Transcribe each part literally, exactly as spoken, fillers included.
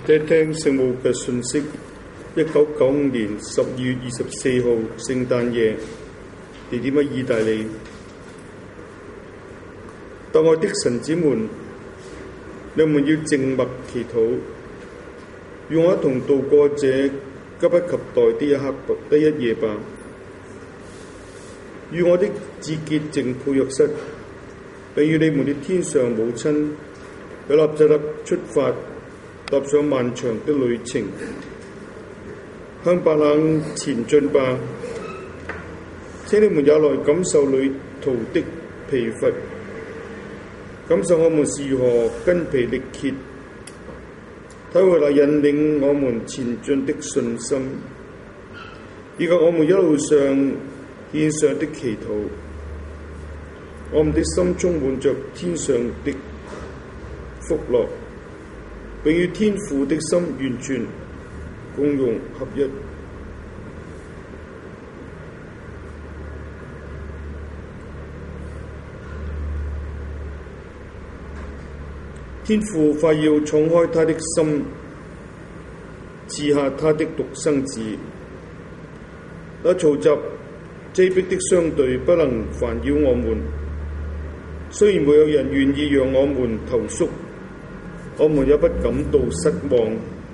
聽聽聖母嘅訊息。一九九五年十二月二十四號聖誕夜，地點喺意大利。親愛的神子們，你們要靜默祈禱，與我一同度過這急不及待的一刻的一夜吧。與我的至潔淨配約瑟，並與你們的天上母親，有立即立出發，踏上漫長的旅程，向白冷前進吧。請你們也來感受旅途的疲乏，感受我們是如何筋疲力竭，體會那引領我們前進的信心，以及我們一路上獻上的祈禱。我們的心充滿着天上的福樂，並與天父的心完全共融合一。天父快要敞開他的心，賜下他的獨生子。那嘈雜擠迫的相對不能煩擾我們，雖然沒有人願意讓我們投宿，我們也不感到失望。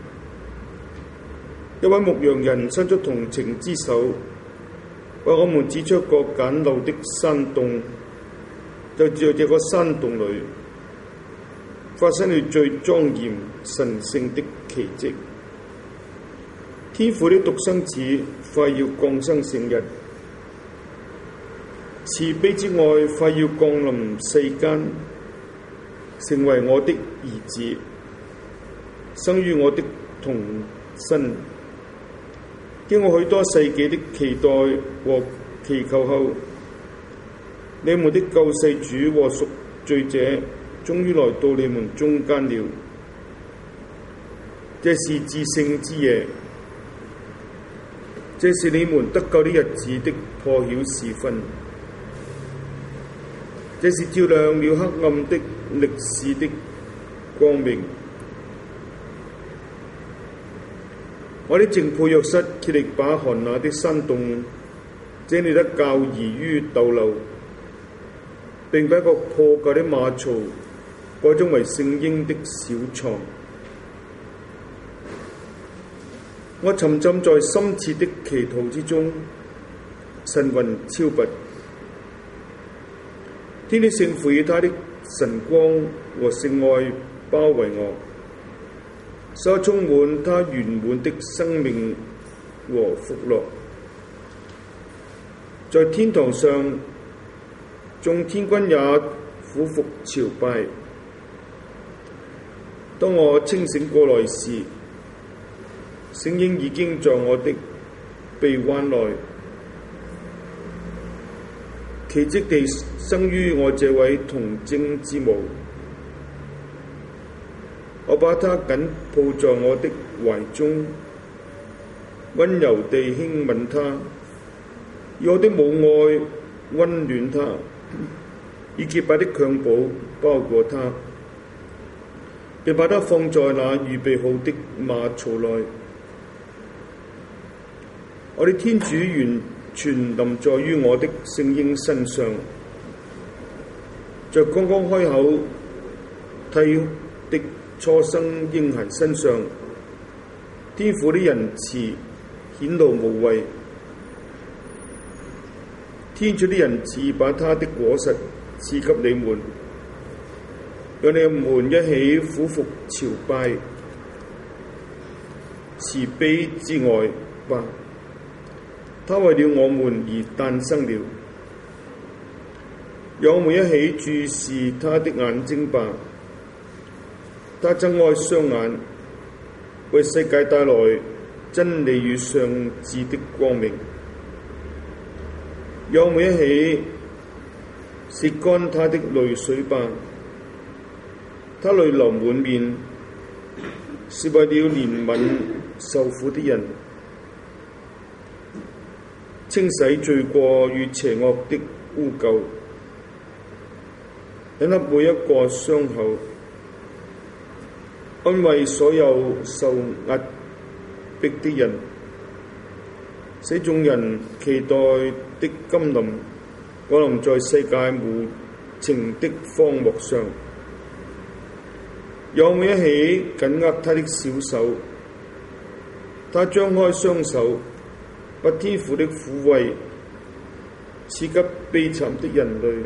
一位牧羊人伸出同情之手，為我們指出個簡陋的山洞，就在這個山洞裏發生了最莊嚴神聖的奇蹟。天父的獨生子快要降生成日，慈悲之愛快要降臨世間，成為我的兒子，生於我的童身。經過許多世紀的期待和祈求後，你們的救世主和贖罪者終於來到你們中間了。這是至聖之夜，這是你們得救的日子的破曉時分，這是照亮了黑暗的歷史的光明。我的淨配約瑟竭力把寒冷的山洞整理得較宜於逗留，並把一個破舊的馬槽改裝為聖嬰的小床。我沉浸在深切的祈禱之中，神魂超拔。天的聖父以他的神光和聖愛包圍我，使我充滿他圓滿的生命和福樂。在天堂上，眾天軍也俯伏朝拜。當我清醒過來時，聖嬰已經在我的臂彎內，奇蹟地生於我這位童貞之母。我把他緊抱在我的懷中，溫柔地輕吻他，以我的母愛溫暖他，以潔白的襁褓包裹他，並把他放在那預備好的馬槽內。我的天主完全臨在於我的聖嬰身上，在剛剛開口替的初生嬰孩身上，天父的仁慈顯露無遺。天主的仁慈把他的果實賜給你們，讓你們一起俯伏朝拜慈悲之愛吧。他為了我們而誕生了，讓我們一起注視他的眼睛吧。他睜開雙眼，為世界帶來真理與上智的光明。讓我們一起拭乾他的淚水吧。他淚流滿面，是為了憐憫受苦的人，清洗罪過與邪惡的污垢，引起每一個傷口。 安慰所有受壓迫的人，使眾人期待的甘霖降臨在世界無情的荒漠上。讓我們一起緊握他的小手，他張開雙手，把天父的撫慰賜給悲慘的人類，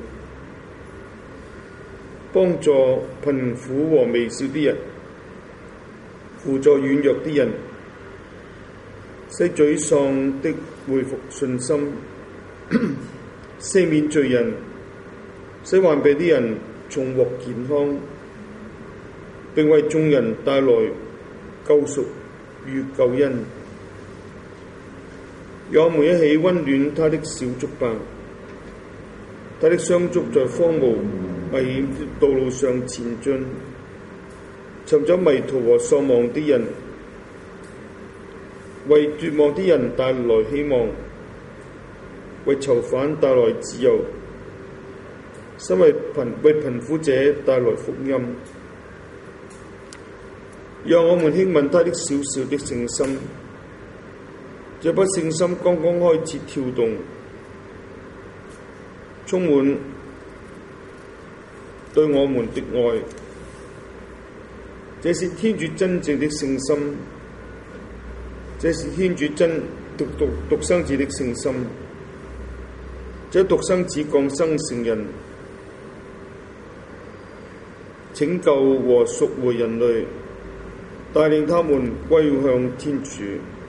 幫助貧苦和微小的人，輔助軟弱的人，使沮喪的恢復信心，赦免罪人，使患病的人重獲健康，並為眾人帶來救贖與救恩。讓我們一起溫暖他的小足吧，他的雙足在荒蕪危險的道路上前進，尋找迷途和喪亡的人，為絕望的人帶來希望，為囚犯帶來自由，身為貧為貧苦者帶來福音。讓我們輕吻他的小小的聖心，這顆聖心剛剛開始跳動，充滿對我們的愛。這是天主真正的聖心，這是天主真獨獨獨生子的聖心。這獨生子降生成人，拯救和贖回人類，帶領他們歸向天主。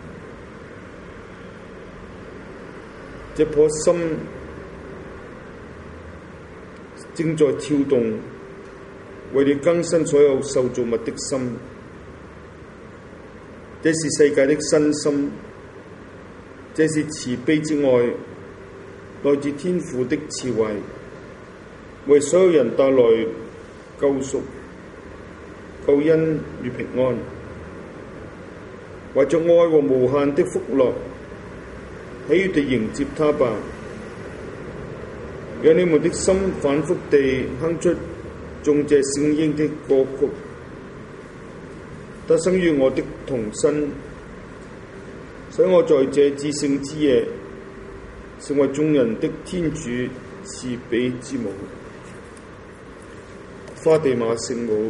這顆心正在跳動，為了更新所有受造物的心。這是世界的新心，這是慈悲之愛，來自天父的慈懷，為所有人帶來救贖、救恩與平安。懷着愛和無限的福樂，喜悅地迎接他吧，讓你們的心反覆地哼出頌謝聖嬰的歌曲。他生於我的童身，使我在這至聖之夜成為眾人的天主慈悲之母。花地瑪聖母，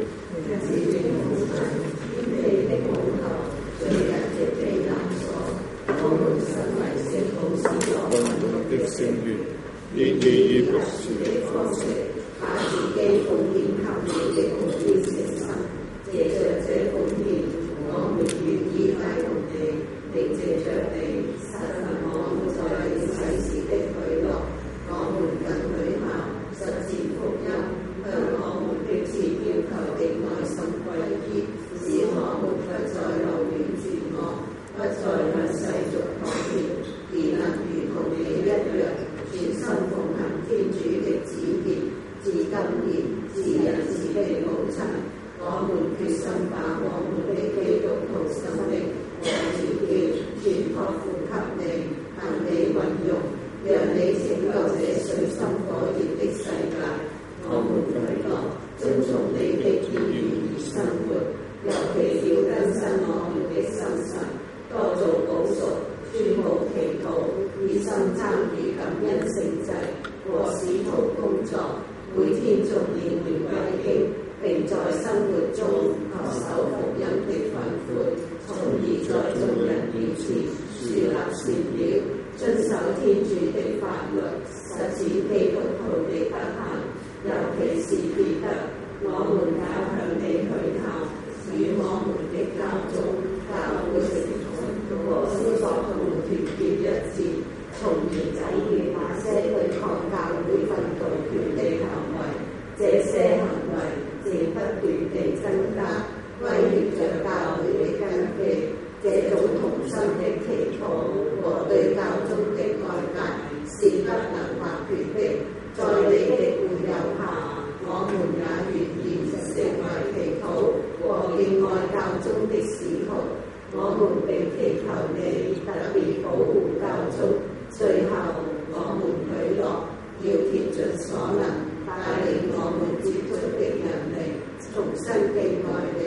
的聖願，以你於博士的方式，把自己奉獻給你的無邊聖神，借着這奉獻，我們願意帶動你，並借着你實行我們在你啟示的許諾。我們更許下實踐福音，向我們迫切要求的內心歸依，使我們不再留戀絕望，不再向世俗妥協，而能如同你一樣，全心奉行天主的旨意，至今年至人子的母親。我們決心把我們的基督徒生命和傳召全託付給你，行你運用，讓你拯救這水深火熱的世界。我們許諾遵從你的意願而生活，尤其要更新我們的心神，多做補贖，專務祈禱，以心參與感恩聖祭和使徒工作，每天重念回歸經，並在生活中恪守福音的訓誨，從而在眾人面前樹立善表，遵守天主的法律，實踐基督徒的德行。尤其是彼得，我們也向你許下，與我們的教宗、教會聖徒和司作同團結一致，從而抵禦那些對抗教會分道權利行為。這些行為正不斷地增加，威脅着教會的根基。這種同心的祈禱和對教宗的愛戴是不能或缺的。在你的護佑下，我們也願意成為祈禱和敬愛教宗的使徒。我們並祈求你特別保護教宗。最後，我們許諾要竭盡所能，帶領我們接觸的人哋重新敬愛你，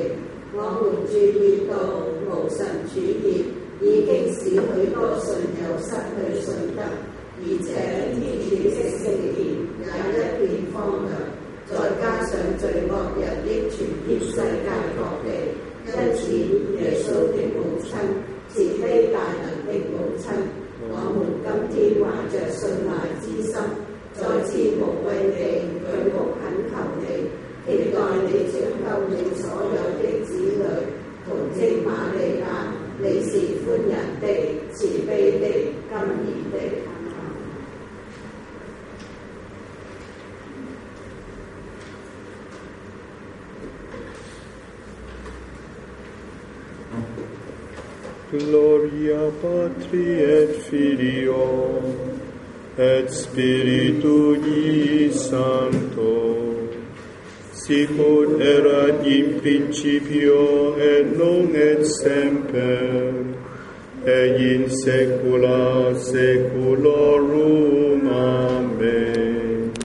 我們注意到無神主義已經使許多信友失去信德，而且天主的聖言也一片荒涼，再加上罪惡日益傳遍世界各地，因此耶穌的母親，慈悲大能的母親，我們今天懷着信賴之心，再次無畏地舉目懇求你，期待你拯救你所有的子女。童貞瑪利亞，你是寬仁的、慈悲的、甘飴的。 Gloria Patri et Filio et Spiritui Sancto, sicut erat in principio et nunc et semper, et in saecula saeculorum.